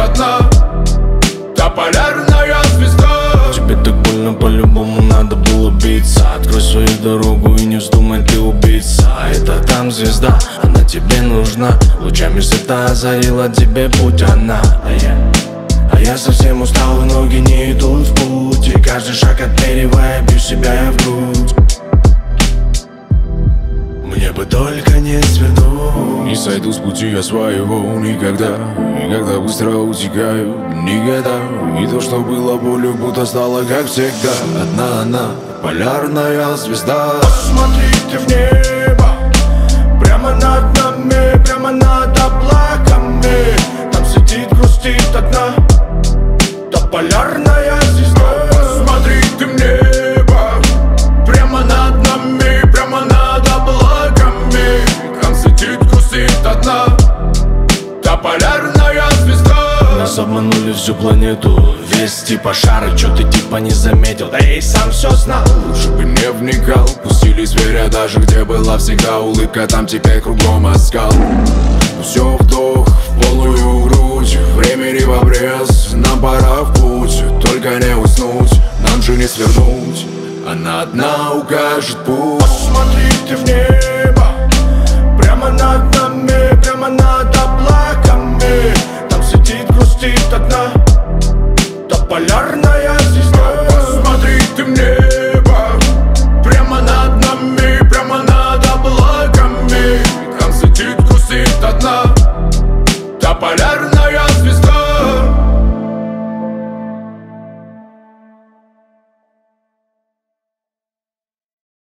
одна, та полярная звезда. Тебе так больно, по-любому надо было биться. Открой свою дорогу и не вздумай ты убиться. Это там звезда, она тебе нужна. Лучами света озарила тебе путь она. А я совсем устал, и ноги не идут в путь. И каждый шаг отмеривая, бью себя я в грудь. Мне бы только не свернуть. Не сойду с пути я своего никогда. Никогда быстро утекаю, никогда. И то, что было болью, будто стало как всегда. Одна она, полярная звезда. Посмотрите в небо, прямо над нами, прямо над облаками. Там сидит, грустит одна, та полярная звезда. Посмотрите в небо, Прямо над нами, прямо над облаками. там сидит, грустит одна, Та полярная звезда. Нас обманули всю планету, весь типа шара. Чё ты типа не заметил, да я и сам все знал. лучше бы не вникал. Пустили зверя даже где была всегда улыбка, там теперь кругом оскал. Все вдох в полную грудь, времени в обрез. Нам пора в путь, только не уснуть, нам же не свернуть. Она одна укажет путь. Посмотрите в небо, прямо над нами, прямо над облаками. Там сидит, грустит одна, та полярная звезда. Посмотрите в небо, Прямо над нами, прямо над облаками. там сидит, грустит одна, Та полярная